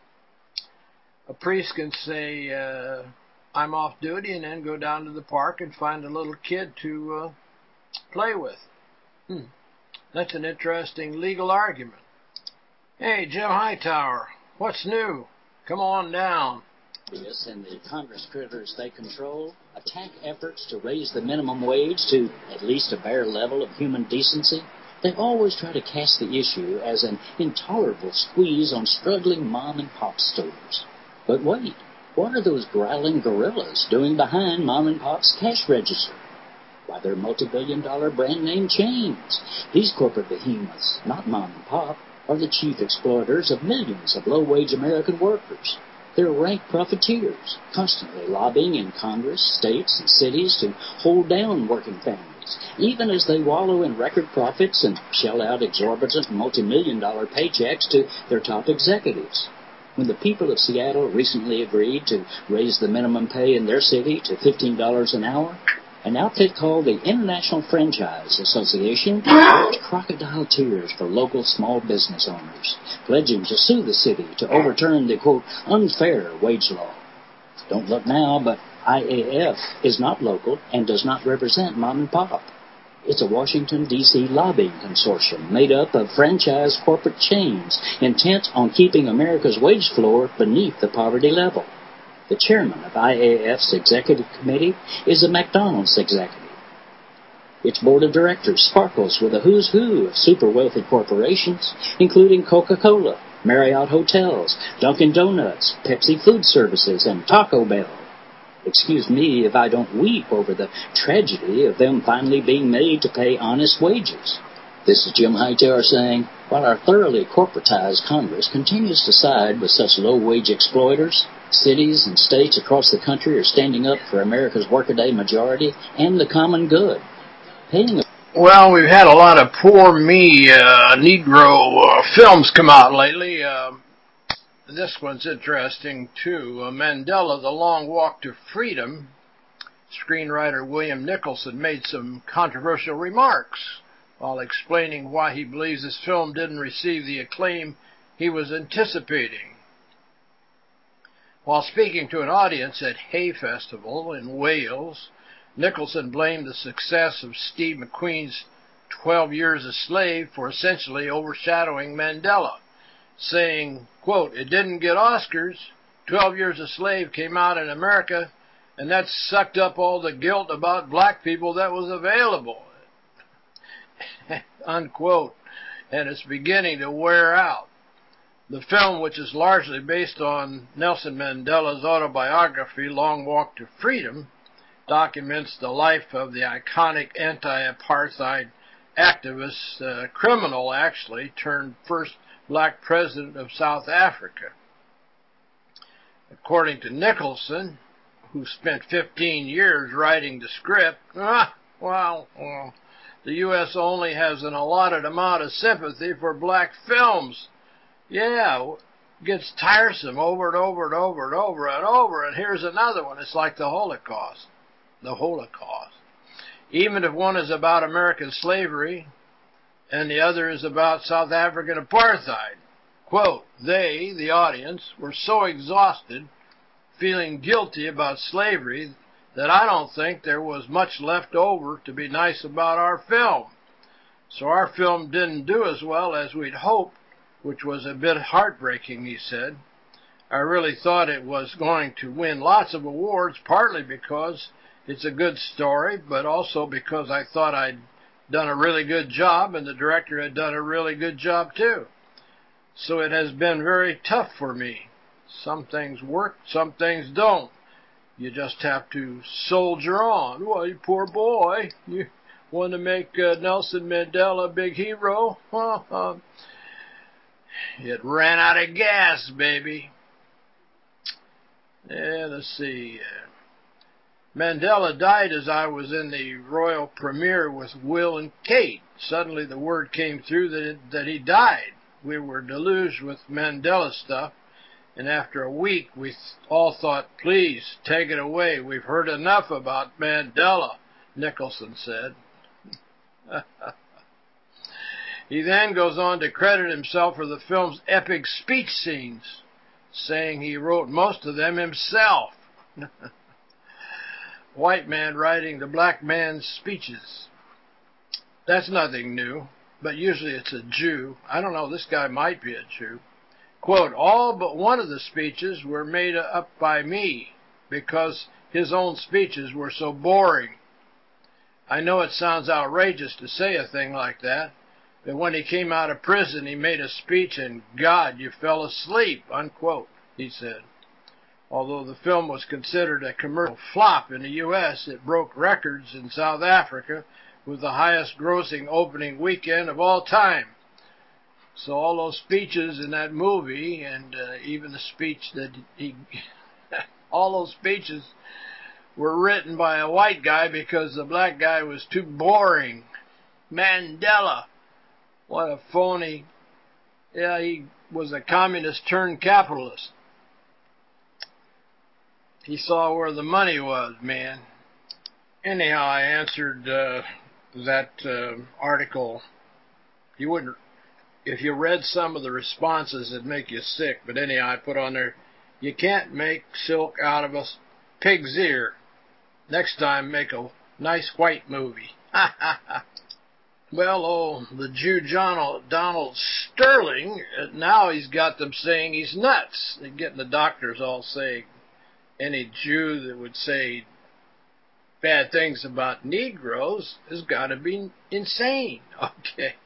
a priest can say, uh, I'm off duty, and then go down to the park and find a little kid to uh, play with. Hmm. That's an interesting legal argument. Hey, Jim Hightower, what's new? Come on down. Yes, and the Congress critters they control attack efforts to raise the minimum wage to at least a bare level of human decency. They always try to cast the issue as an intolerable squeeze on struggling mom-and-pop stores. But wait, what are those growling gorillas doing behind mom-and-pop's cash register? Why, they're multi-billion dollar brand name chains. These corporate behemoths, not mom-and-pop, are the chief exploiters of millions of low-wage American workers. They're rank profiteers, constantly lobbying in Congress, states, and cities to hold down working families, even as they wallow in record profits and shell out exorbitant multi-million dollar paychecks to their top executives. When the people of Seattle recently agreed to raise the minimum pay in their city to fifteen dollars an hour, an outfit called the International Franchise Association wept crocodile tears for local small business owners, pledging to sue the city to overturn the, quote, unfair wage law. Don't look now, but I A F is not local and does not represent mom and pop. It's a Washington, D C lobbying consortium made up of franchise corporate chains intent on keeping America's wage floor beneath the poverty level. The chairman of I A F's executive committee is a McDonald's executive. Its board of directors sparkles with a who's who of super wealthy corporations, including Coca-Cola, Marriott Hotels, Dunkin' Donuts, Pepsi Food Services, and Taco Bell. Excuse me if I don't weep over the tragedy of them finally being made to pay honest wages. This is Jim Hightower saying, while our thoroughly corporatized Congress continues to side with such low-wage exploiters, cities and states across the country are standing up for America's workaday majority and the common good. Paying a Well, we've had a lot of poor me uh, Negro uh, films come out lately. Uh, this one's interesting, too. Uh, Mandela, The Long Walk to Freedom. Screenwriter William Nicholson made some controversial remarks while explaining why he believes this film didn't receive the acclaim he was anticipating. While speaking to an audience at Hay Festival in Wales, Nicholson blamed the success of Steve McQueen's twelve Years a Slave for essentially overshadowing Mandela, saying, quote, it didn't get Oscars. twelve Years a Slave came out in America, and that sucked up all the guilt about black people that was available, unquote, and it's beginning to wear out. The film, which is largely based on Nelson Mandela's autobiography, Long Walk to Freedom, documents the life of the iconic anti-apartheid activist, uh, criminal actually, turned first black president of South Africa. According to Nicholson, who spent fifteen years writing the script, ah, well, well, the U S only has an allotted amount of sympathy for black films. Yeah, it gets tiresome over and over and over and over and over, and here's another one. It's like the Holocaust. The Holocaust. Even if one is about American slavery and the other is about South African apartheid. Quote, they, the audience, were so exhausted, feeling guilty about slavery, that I don't think there was much left over to be nice about our film. So our film didn't do as well as we'd hoped, which was a bit heartbreaking, he said. I really thought it was going to win lots of awards, partly because it's a good story, but also because I thought I'd done a really good job and the director had done a really good job too. So it has been very tough for me. Some things work, some things don't. You just have to soldier on. Well, you poor boy. You want to make uh, Nelson Mandela a big hero? It ran out of gas, baby. Yeah, let's see. Uh, Mandela died as I was in the royal premiere with Will and Kate. Suddenly the word came through that, it, that he died. We were deluged with Mandela stuff, and after a week we th- all thought, please, take it away. We've heard enough about Mandela, Nicholson said. He then goes on to credit himself for the film's epic speech scenes, saying he wrote most of them himself. White man writing the black man's speeches. That's nothing new, but usually it's a Jew. I don't know, this guy might be a Jew. Quote, all but one of the speeches were made up by me because his own speeches were so boring. I know it sounds outrageous to say a thing like that, but when he came out of prison, he made a speech, and God, you fell asleep, unquote, he said. Although the film was considered a commercial flop in the U S, it broke records in South Africa with the highest grossing opening weekend of all time. So all those speeches in that movie, and uh, even the speech that he, all those speeches were written by a white guy because the black guy was too boring. Mandela. What a phony. Yeah, he was a communist turned capitalist. He saw where the money was, man. Anyhow, I answered uh, that uh, article. You wouldn't, if you read some of the responses, it'd make you sick. But anyhow, I put on there, you can't make silk out of a pig's ear. Next time, make a nice white movie. Well, oh, the Jew John, Donald Sterling, now he's got them saying he's nuts. They're getting the doctors all saying any Jew that would say bad things about Negroes has got to be insane. Okay.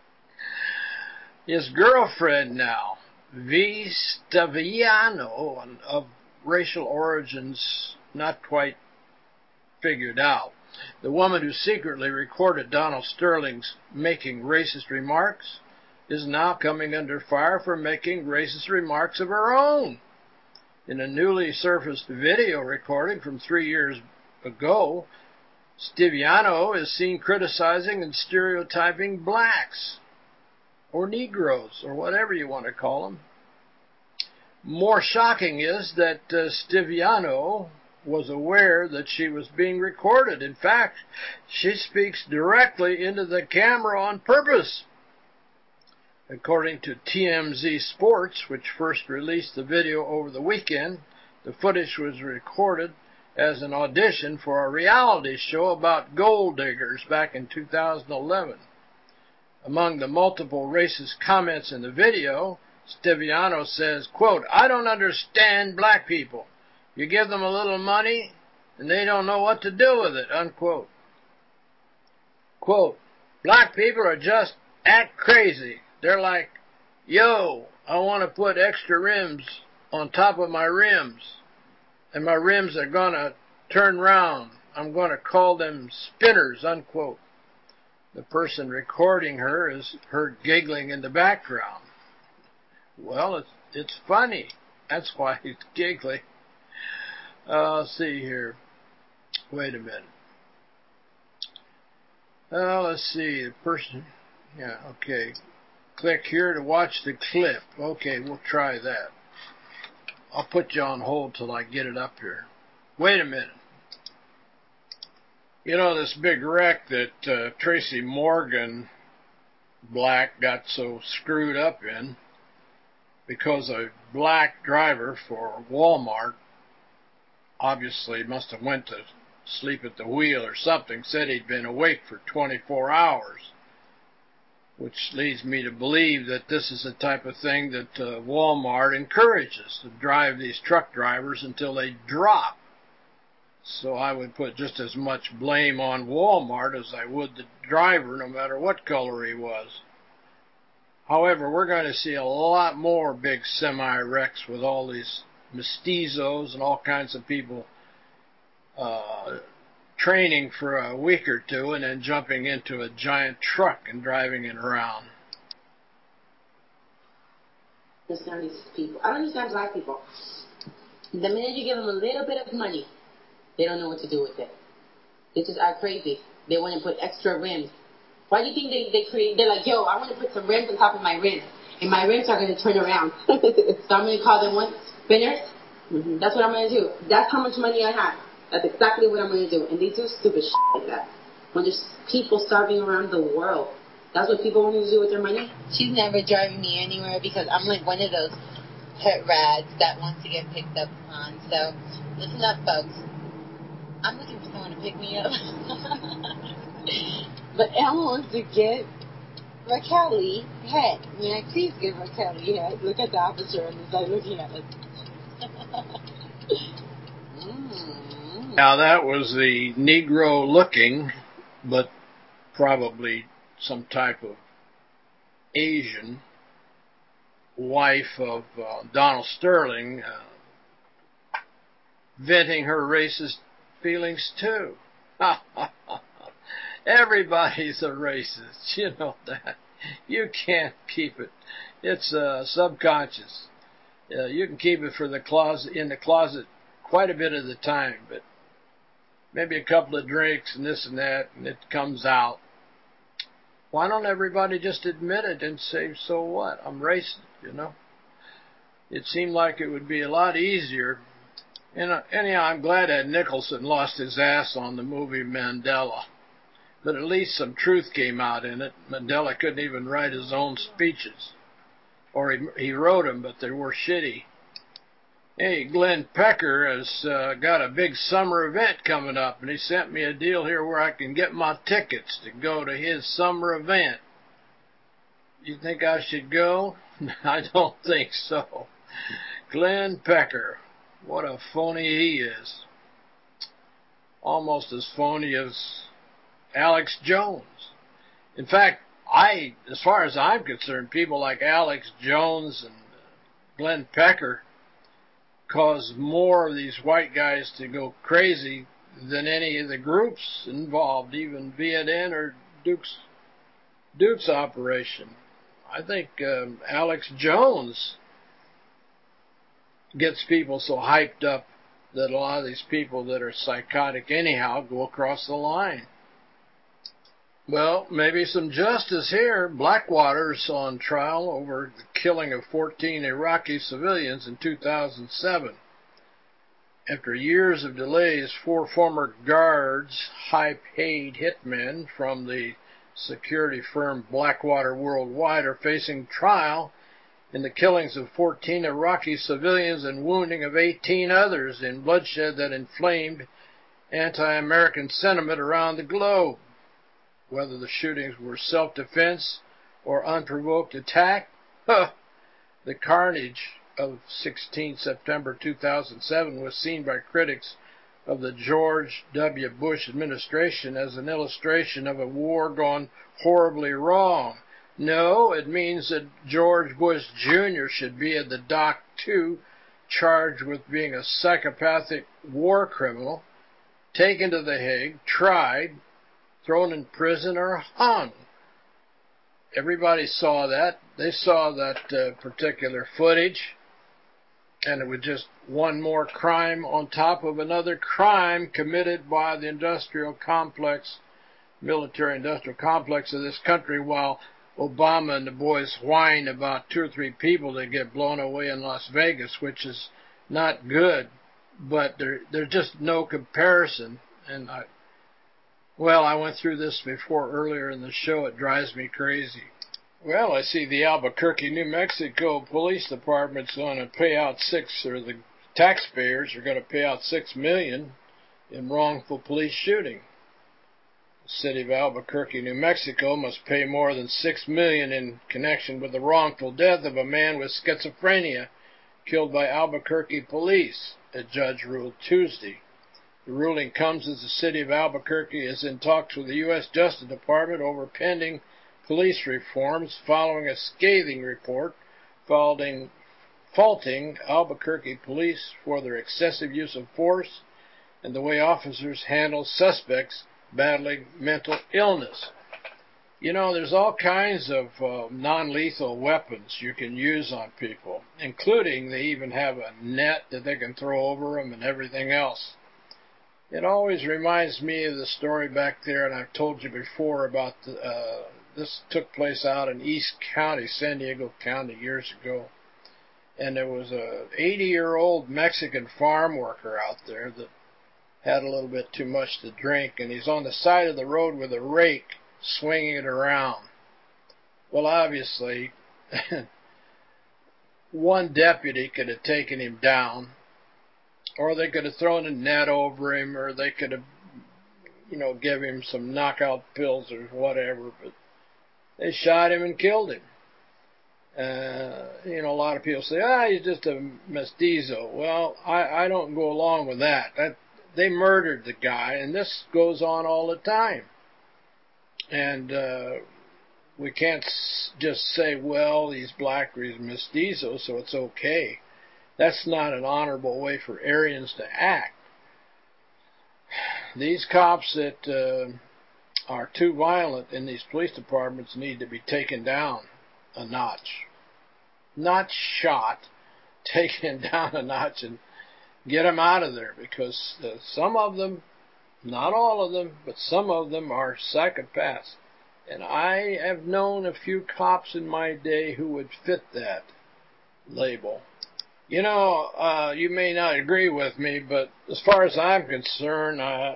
His girlfriend now, V. Staviano, of racial origins not quite figured out. The woman who secretly recorded Donald Sterling's making racist remarks is now coming under fire for making racist remarks of her own. In a newly surfaced video recording from three years ago, Staviano is seen criticizing and stereotyping blacks, or Negroes, or whatever you want to call them. More shocking is that uh, Staviano was aware that she was being recorded. In fact, she speaks directly into the camera on purpose. According to T M Z Sports, which first released the video over the weekend, the footage was recorded as an audition for a reality show about gold diggers back in two thousand eleven. Among the multiple racist comments in the video, Staviano says, quote, I don't understand black people. You give them a little money, and they don't know what to do with it, unquote. Quote, black people are just act crazy. They're like, yo, I want to put extra rims on top of my rims, and my rims are going to turn round. I'm going to call them spinners, unquote. The person recording her is heard giggling in the background. Well, it's, it's funny. That's why he's giggling. Uh, let's see here. Wait a minute. Uh, let's see. The person. Yeah, okay. Click here to watch the clip. Okay, we'll try that. I'll put you on hold till I get it up here. Wait a minute. You know, this big wreck that uh, Tracy Morgan Black got so screwed up in because a black driver for Walmart obviously must have went to sleep at the wheel or something, said he'd been awake for twenty-four hours, which leads me to believe that this is the type of thing that uh, Walmart encourages, to drive these truck drivers until they drop. So I would put just as much blame on Walmart as I would the driver, no matter what color he was. However, we're going to see a lot more big semi-wrecks with all these mestizos and all kinds of people uh, training for a week or two and then jumping into a giant truck and driving it around. Understand these people. I don't understand black people. The minute you give them a little bit of money, they don't know what to do with it. They just are crazy. They want to put extra rims. Why do you think they, they create, they're like, yo, I want to put some rims on top of my rims, and my rims are going to turn around. So I'm going to call them what? Spinners? Mm-hmm. That's what I'm going to do. That's how much money I have. That's exactly what I'm going to do. And they do stupid shit like that. When there's people starving around the world, that's what people want to do with their money? She's never driving me anywhere because I'm like one of those pet rads that wants to get picked up on. So listen up, folks. I'm looking for someone to pick me up. But Elma wants to get Raquel head. May I please get Raquel head? Look at the officer and he's like looking at us. mm. Now that was the Negro looking, but probably some type of Asian wife of uh, Donald Sterling, uh, venting her racist feelings too. Everybody's a racist, you know that. You can't keep it. It's uh, subconscious. Uh, you can keep it for the closet in the closet quite a bit of the time, but maybe a couple of drinks and this and that, and it comes out. Why don't everybody just admit it and say, so what? I'm racist, you know? It seemed like it would be a lot easier. And uh, anyhow, I'm glad that Nicholson lost his ass on the movie Mandela. But at least some truth came out in it. Mandela couldn't even write his own speeches. Or he, he wrote them, but they were shitty. Hey, Glenn Pecker has uh, got a big summer event coming up, and he sent me a deal here where I can get my tickets to go to his summer event. You think I should go? I don't think so. Glenn Pecker, what a phony he is. Almost as phony as Alex Jones. In fact, I, as far as I'm concerned, people like Alex Jones and Glenn Pecker cause more of these white guys to go crazy than any of the groups involved, even V N N or Duke's Duke's operation. I think um, Alex Jones gets people so hyped up that a lot of these people that are psychotic anyhow go across the line. Well, maybe some justice here. Blackwater's on trial over the killing of fourteen Iraqi civilians in two thousand seven. After years of delays, four former guards, high-paid hitmen from the security firm Blackwater Worldwide, are facing trial in the killings of fourteen Iraqi civilians and wounding of eighteen others in bloodshed that inflamed anti-American sentiment around the globe. Whether the shootings were self-defense or unprovoked attack, huh, the carnage of sixteenth September two thousand seven was seen by critics of the George W. Bush administration as an illustration of a war gone horribly wrong. No, it means that George Bush Junior should be at the dock too, charged with being a psychopathic war criminal, taken to The Hague, tried, thrown in prison, or hung. Everybody saw that. They saw that uh, particular footage. And it was just one more crime on top of another crime committed by the industrial complex, military-industrial complex of this country, while Obama and the boys whine about two or three people that get blown away in Las Vegas, which is not good, but there, there's just no comparison. And I, well, I went through this before earlier in the show. It drives me crazy. Well, I see the Albuquerque, New Mexico Police Department's going to pay out six, or the taxpayers are going to pay out six million in wrongful police shooting. The city of Albuquerque, New Mexico, must pay more than six million in connection with the wrongful death of a man with schizophrenia killed by Albuquerque police, a judge ruled Tuesday. The ruling comes as the city of Albuquerque is in talks with the U S Justice Department over pending police reforms following a scathing report faulting, faulting Albuquerque police for their excessive use of force and the way officers handle suspects battling mental illness. You know, there's all kinds of uh, non-lethal weapons you can use on people, including they even have a net that they can throw over them and everything else. It always reminds me of the story back there, and I've told you before about the, uh, this took place out in East County, San Diego County, years ago. And there was a eighty-year-old Mexican farm worker out there that had a little bit too much to drink, and he's on the side of the road with a rake, swinging it around. Well, obviously, one deputy could have taken him down, or they could have thrown a net over him, or they could have, you know, give him some knockout pills or whatever, but they shot him and killed him. Uh, you know, a lot of people say, ah, he's just a mestizo. Well, I, I don't go along with that. That they murdered the guy, and this goes on all the time. And uh, we can't s- just say, well, he's black or he's mestizo, so it's okay. That's not an honorable way for Aryans to act. These cops that uh, are too violent in these police departments need to be taken down a notch. Not shot, taken down a notch and get them out of there, because uh, some of them, not all of them, but some of them are psychopaths. And I have known a few cops in my day who would fit that label. You know, uh, you may not agree with me, but as far as I'm concerned, uh,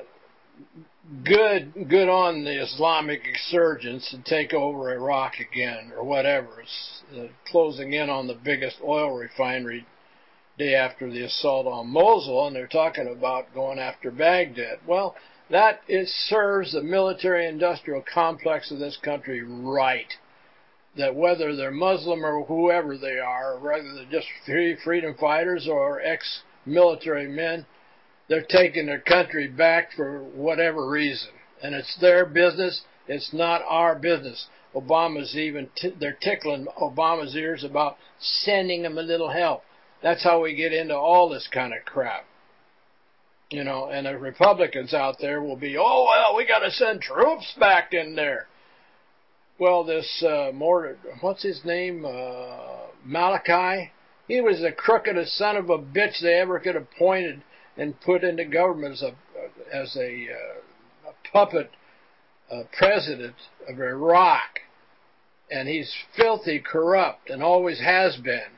good good on the Islamic insurgents to take over Iraq again or whatever. It's uh, closing in on the biggest oil refinery day after the assault on Mosul, and they're talking about going after Baghdad. Well, that it serves the military-industrial complex of this country right. That whether they're Muslim or whoever they are, or whether they're just free freedom fighters or ex-military men, they're taking their country back for whatever reason. And it's their business. It's not our business. Obama's even, t- they're tickling Obama's ears about sending them a little help. That's how we get into all this kind of crap. You know, and the Republicans out there will be, oh, well, we got to send troops back in there. Well, this, uh, more, what's his name, uh, Malachi? He was the crookedest son of a bitch they ever could have appointed and put into government as a as a, uh, a puppet uh, president of Iraq, and he's filthy corrupt and always has been.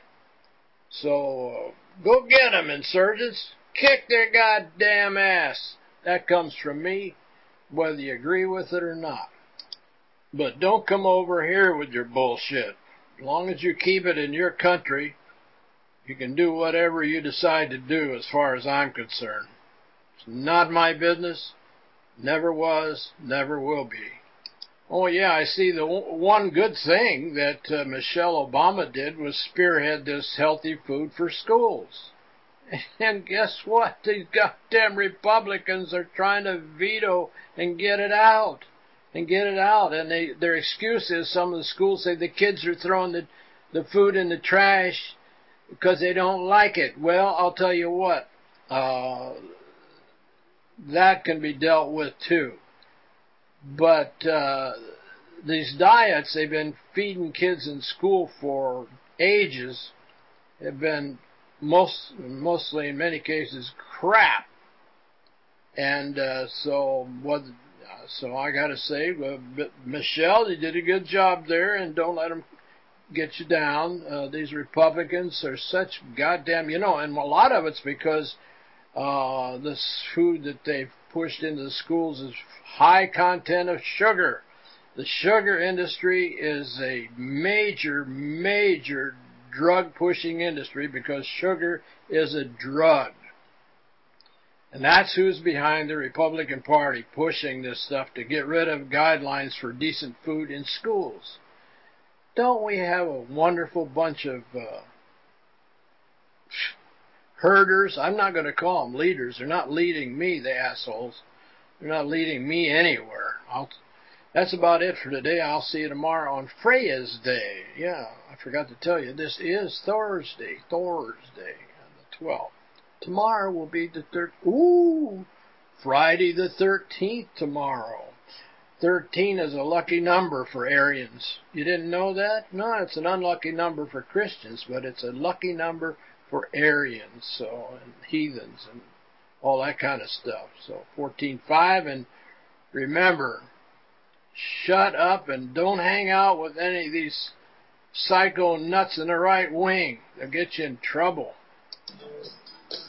So uh, go get them, insurgents! Kick their goddamn ass! That comes from me, whether you agree with it or not. But don't come over here with your bullshit. As long as you keep it in your country, you can do whatever you decide to do as far as I'm concerned. It's not my business. Never was, never will be. Oh, yeah, I see the w- one good thing that uh, Michelle Obama did was spearhead this healthy food for schools. And guess what? These goddamn Republicans are trying to veto and get it out. And get it out. And they, their excuse is some of the schools say the kids are throwing the, the food in the trash because they don't like it. Well, I'll tell you what, uh, that can be dealt with too. But uh, these diets they've been feeding kids in school for ages have been most, mostly in many cases, crap. And uh, so what? So I got to say, uh, Michelle, you did a good job there, and don't let them get you down. Uh, these Republicans are such goddamn, you know, and a lot of it's because uh, this food that they've pushed into the schools is high content of sugar. The sugar industry is a major, major drug-pushing industry because sugar is a drug. And that's who's behind the Republican Party pushing this stuff to get rid of guidelines for decent food in schools. Don't we have a wonderful bunch of uh, herders? I'm not going to call them leaders. They're not leading me, the assholes. They're not leading me anywhere. I'll, that's about it for today. I'll see you tomorrow on Freya's Day. Yeah, I forgot to tell you, this is Thursday. Thursday, the twelfth. Tomorrow will be the third. Ooh, Friday the thirteenth tomorrow. thirteen is a lucky number for Aryans. You didn't know that? No, it's an unlucky number for Christians, but it's a lucky number for Aryans, so, and heathens and all that kind of stuff. So fourteen five, and remember, shut up and don't hang out with any of these psycho nuts in the right wing. They'll get you in trouble.